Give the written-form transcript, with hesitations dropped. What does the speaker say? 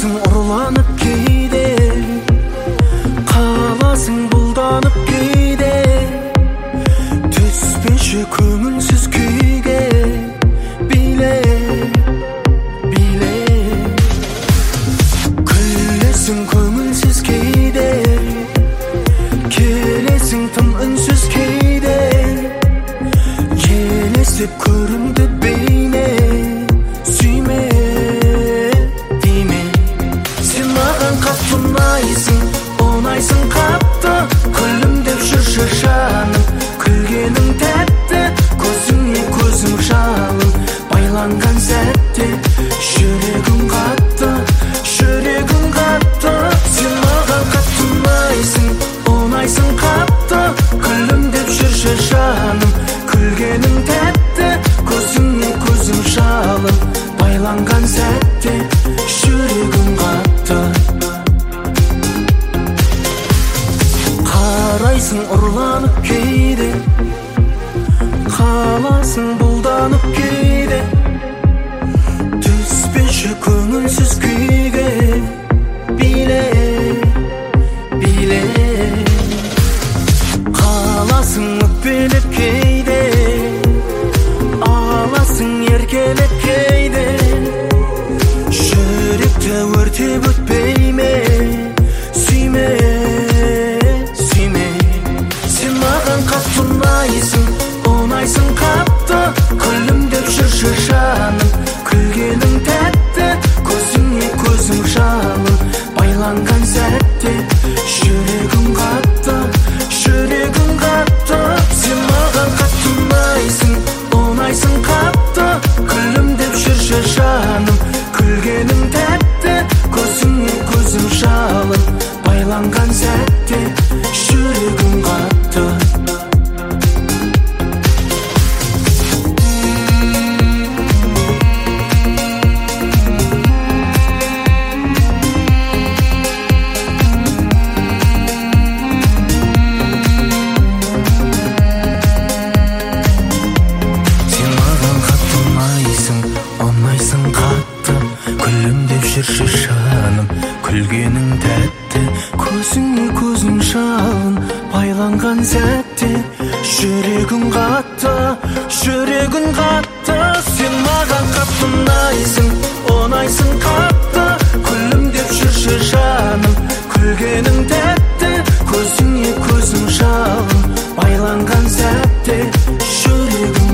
Қаласың ұрланып кейде, қаласың бұлданып кейде, түспеші көңілсіз күйге. Биле, биле, күлесің көңілсіз кейде, келесің тым үнсіз кейде, елестеп көрімді бейне. Сүйме, дейме, сен маған қатты ұнайсың, ұнайсың қатты. Күлімдеп жүрші жаным, күлгенің тәтті, көзіңе көзім жалын. Байланған сәтте жүрегім қатты, жүрегім қатты. Сен маған қатты ұнайсың, ұнайсың қатты. Күлімдеп жүрші жаным, күлгенің тәтті, көзіңе көзім жалын. Байланған сәтте жүрегім қатты. Қарайсың ұрланып кейде, қаласың бұлданып кейде, түспеші көңілсіз күйге. Биле, биле, қаласың өкпелеп кейде, аласың еркелеп кейде, жүректі өртеп өтпей ме. Сүйме, сүйме, сен маған қатты ұнайсың, ұнайсың қатты. Күлімдеп жүрші жаным, күлгенің тәтті, көзіңе көзім жалын. Байланған сәтте жүрегім қатты, жүрегім қатты. Сен маған қатты ұнайсың, ұнайсың қатты. Күлімдеп жүрші жаным, күлгенің тәтті, көзіңе көзім жалын. Байланған сәтте жүрегім қатты. Сен маған қатты ұнайсың, ұнайсың қатты. Күлімдеп жүрші жаным, күлгенің тәтті, көзіңе көзім жалын. Байланған сәтте жүрегім қатты, жүрегім қатты. Сен маған қатты ұнайсың, ұнайсың қатты. Күлімдеп жүрші жаным, күлгенің тәтті, көзіңе көзім жалын. Байланған сәтте жүрегім